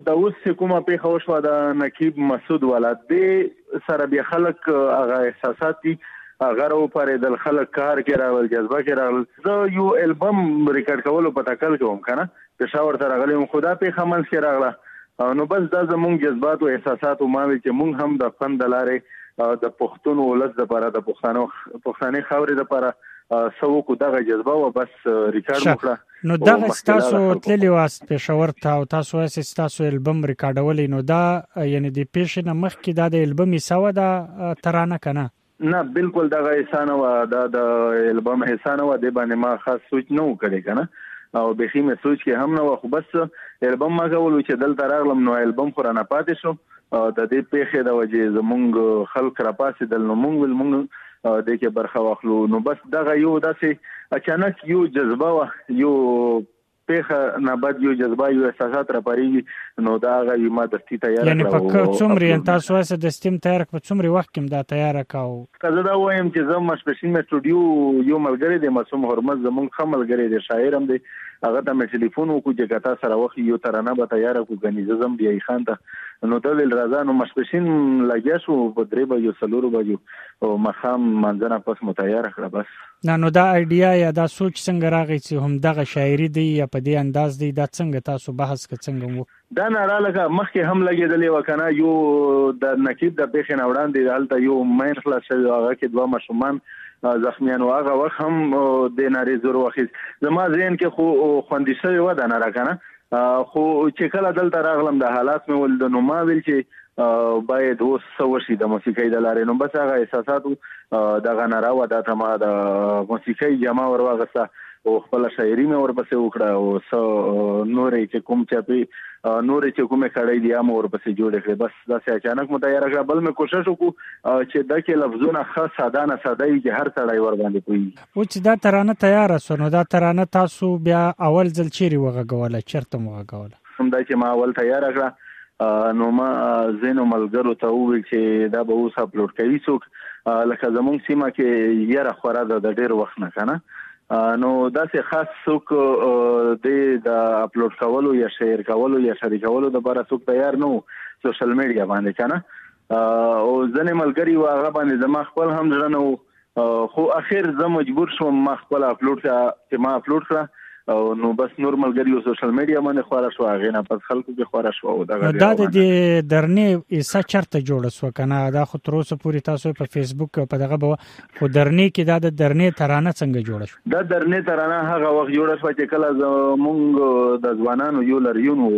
د اوس کومه پیښه وشوه د نقیب مسعود والا د سره بیا خلک هغه احساسات دي هغه راو پارېدل خلک کار کې راغل جذبه کې راغل زه یو البم ریکارډ کولو په تکل کوم کنه پېښور ته راغلی خدا پیښه منځ کې راغله نو بس دا زموږ جذبات او احساسات او ماوي چې موږ هم د فن د لارې د پښتون ولس لپاره د پښتانه خاورې لپاره سو کو دغه جذبه او بس ریکارډ وکړه نو دغه تاسو تللی واست پېښور ته او تاسو یې تاسو البم ریکارډولې نو دا یعنی د پیښې نه مخکې د البم یې دا ترانه کنه نه بالکل دغه احسان او د البم احسان او د باندې ما خاص سوچ نه وکړی کنه او به خې مې سوچ کې هم نه خو بس البم ما کولو چې دلته راغلم نو البم خو را نه پاتې شو د دې پیښې د وجې زمونږ خلک را پاسې دل نو مونږ د کې برخه واخلو نو بس دغه یو داسې اچانک یو جذبه یو پیښه نه بعد یو جذبه یو احساسات را پاريږي نو دا غوي ما دستي تیار کړو یعنی په څومره تاسو واسه د ستیم تیار په څومره وخت کې دا تیار کاو کله دا وایم چې زم مشپشین می سټوډیو یو ملګری دی معصوم حرمت زمون خملګری دی شاعر هم دی هغه ته مې ټلیفون وکړ چې کتا سره وخت یو ترانه به تیار کو غنیزم بیا خان ته نو ته رضا نو مشپشین لګیا شو په 3 بجو 4 بجو او مخام منځنه پس متیار کړ بس نو دا ایډیا یا دا سوچ څنګه راغی چې هم دغه شاعري دی یا په دې انداز دی دا څنګه تاسو بحث څنګه وو دا نه را لګه مخکې هم لګیدلې وکنه یو د نقیب د پیښې نه وړاندې حالت یو مین خلاص شوی هغه کې دوه مشومان زخمیان او هغه وخت هم د ناري زور وخت زما ذهن کې خو خوندې شوی و دا نه راکنه خو چې کله دلته راغلم د حالات مې ول د نوما ویل چې باید اوس سوشي د موسیقۍ د لارې نو بس هغه احساسات د غنرا و د تما د موسیقۍ جما ورواغسته او خپل شاعري مې ورپسې وکړه او نورې چې کوم چاپی نورې چې کومه کړې دي امر ورپسې جوړ کړې بس دا سه اچانک متیار کړ بل مې کوشش وکړ چې دغه لفظونه خاص ساده چې هر څړای ور باندې کوي او چې دا ترانه تیار سونه دا ترانه تاسو بیا اول ځل چیرې وغږوله چرته وغږوله هم دا چې ما اول تیار کړ نو ما زینو ملګرو ته وویل چې دا به اوس اپلوډ کوي څوک لکه زمونږ سیمه کې یاره خورا د ډېر وخت نه کنه نو دا سه خاص څوک د اپلوډ کولو یا شیر کولو یا شریکولو د لپاره څوک تیار نو سوشل میډیا باندې کنه او ځنې ملګری واغه باندې زما خپل هم ځنه خو اخر زه مجبور شوم ما خپل اپلوډ چې ما اپلوډ کړ او نو بس نور ملګری او سوشل میډیا باندې خورا شو هغه نه پس خلکو کې خورا شو او دا د درنې ایسا چرته جوړ شو کنه دا خو تر اوسه پوری تاسو په فیسبوک په دغه خو درنې کې دا د درنې ترانه څنګه جوړ شو دا درنې ترانه هغه وخت جوړ شو چې کله مونږ د ځوانانو یو لریونو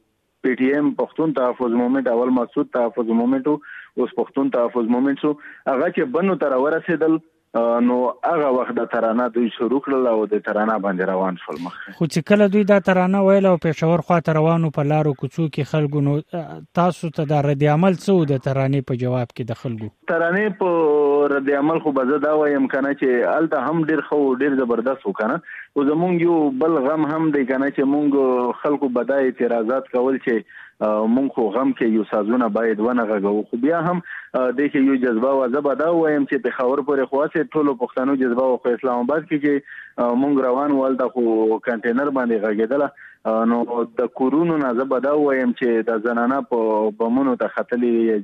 پی ټی ایم پښتون تحفظ مومنت اول مسعود تحفظ مومنت اوس پښتون تحفظ مومنت شو هغه چې بنو تر ورسېدل نو هغه وخت د ترانه دوی شروع کړل او د ترانه باندې روان شول مخ خو چې کله دوی دا ترانه ویل او پېښور خواته روانو په لارو کوڅو کې خلکو نو تاسو ته د رد عمل څه د ترانه په جواب کې د خلکو ترانه په رد عمل خو بزه دا وایم کنه چې الته هم ډیر خو ډیر زبردست وکنه او زمونږ یو بل غم هم دی کنه چې مونږ خلکو بدای اعتراضات کول چې مونږ خو غم کې یو سازونه باید ونه غږو خو بیا هم د کې یو جذبه او زبدا وایم چې په خبر پورې خواصه ټولو پښتنو جذبه او اسلام آباد کې چې مونږ روان ول د خو کنټینر باندې غږیدل نو د کورونو نه زبدا وایم چې د زنانه په بمونو ته خطلې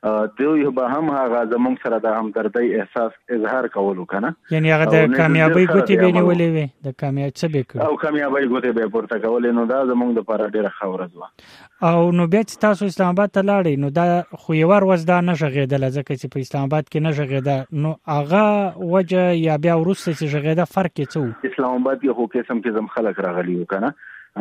دوی به هم هغه زمونږ سره د همدردی احساس اظهار کولو کنه یعنی هغه د کامیابی ګوتې به نیولې وي د کامیابی څه به کړو او کامیابی ګوتې به پورته کولې نو دا زمونږ د لپاره ډیره خبره ده او نو بیا تاسو اسلام آباد ته لاړې نو دا خو یو ورځ دا نشغېدل ځکه چې په اسلام آباد کې نشغېده نو هغه وجه یا بیا ورسته چې شغېده فرق څه اسلام آباد کې خو قسم کې زم خلک راغلي وکنه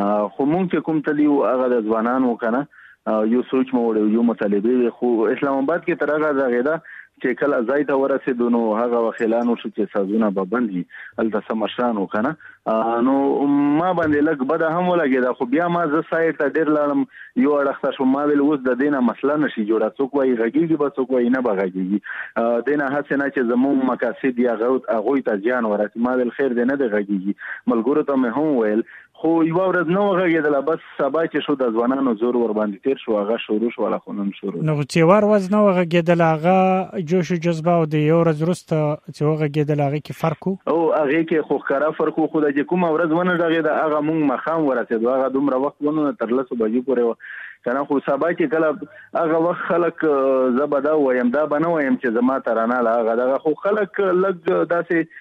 خو مونږ کوم تلیو هغه د ځوانانو کنه یو سوچ مو وړو یو مطالبه خو اسلام آباد کې ترغه زغیدا چې کله ځای ته ورسېدو نو هغه وخلانو شو چې سازونه به بندي الته سمشانو کنه نو ما باندې لګ بد هم ولګیدا خو بیا ما ز سایت ته ډیر لارم یو اړخته شو ما ویل اوس د دینه مسله نشي جوړه څوک وایي غږیږي به څوک وایي نه بغږیږي دینه حسنه چې زموږ مقاصد یا غوت اغوی ته ځان ورته ما ویل خیر دې نه دی غږیږي ملګرو ته مې هم ویل خو یو ورځ نو غږېدله، بس سبا چې شو د ځوانانو زور ور باندې تیر شو، هغه شروع شو، خو نن شروع. نو چې ورځ نو غږېدله هغه جوش او جذبه او د یو ورځ وروسته چې غږېدله هغه کې فرق او هغه کې خو ښکاره فرق خو د کوم ورځ ونه غږېده هغه مونږ مخام ورسېدو، هغه دومره وخت ونه تر 10 بجې پورې کنه. خو سبا چې کله هغه وخت خلک زبدا وایم دا بنه وایم چې زما ترانه لا هغه خو خلک لګ داسې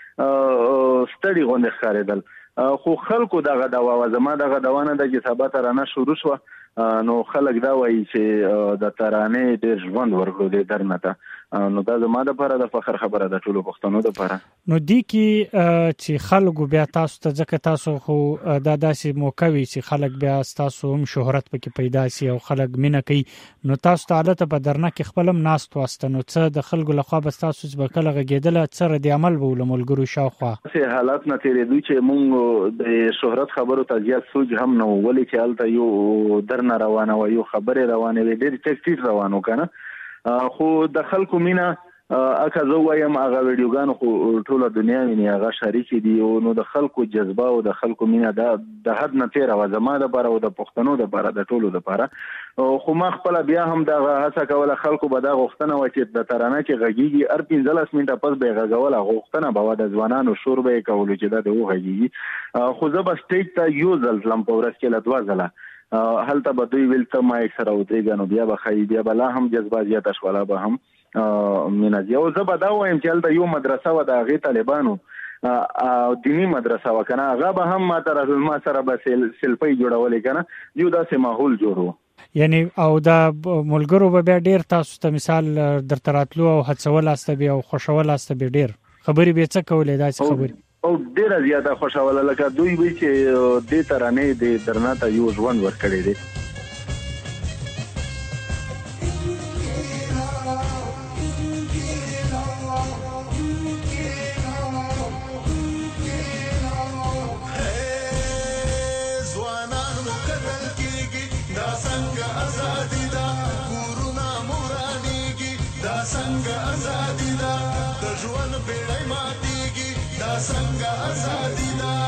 ستړي غونډه ښکارېدل، خو خلکو دغه دوا زما دغه دوانه د چې سبا ترانه شروع شو، نو خلک دا وایي چې د ترانې ډېر ژوند ورکړو دې درنه ته، نو دا زما دپاره د فخر خبره ده ټولو پښتنو دپاره. نو دی کې چې خلکو بیا تاسو ته ځکه تاسو خو دا داسې موقع وي چې خلک بیا تاسو هم شهرت پکې پیدا سي او خلک مینه کوي، نو تاسو ته حالت په درنه کې خپلم ناست واسته، نو څه د خلکو لخوا به تاسو چې کله غږېدله څه رد عمل به ولملګرو شاوخوا څه حالات نه تیرېدو چې مونږ د شهرت خبرو ته زیات سوچ هم نه ولې چې هلته یو درنه روانه و، یو خبرې روانه وي، ډېر ټکټیټ روانو کنه. خو د خلکو مینه اکه زه وایم هغه ویډیوګانو خو ټوله دنیا ویني، هغه شریک دي، نو د خلکو جذبه او د خلکو مینه د حد نه تیره وه زما دپاره او د پښتنو دپاره د ټولو دپاره. خو ما خپله بیا هم دغه هڅه کوله، خلکو به دا غوښتنه وه چې د ترانه چې غږېږي هر 15 منټه پس به یې غږوله، غوښتنه به وه د ځوانانو شور به یې کولو چې دا د وغږېږي. خو زه به سټیج ته یو ځل تلم په ورځ کې له 2 ځله، هلته به دوی ویل ته مایک سره ودرېږه، نو بیا به ښایي بیا به لا هم جذبه زیاته شوله، به هم مینه زیاته. او زه به دا وایم چې هلته یو مدرسه وه د هغې طالبانو دینی مدرسه وه که نه، هغه به هم ما سره به سیلفۍ جوړولې که نه، یو داسې ماحول جوړ و. یعنی او د ملګرو به بیا ډېر تاسو ته مثال درته راتلو او هڅول استه بیا او خوښول استه بیا ډېر خبرې به څه کولې داسې خبرې او ډیره زیاته خوشاله لکه دوی وی چې دې ترانې د درنه ته یو ژوند ورکړی دی. څنګه ازادي ده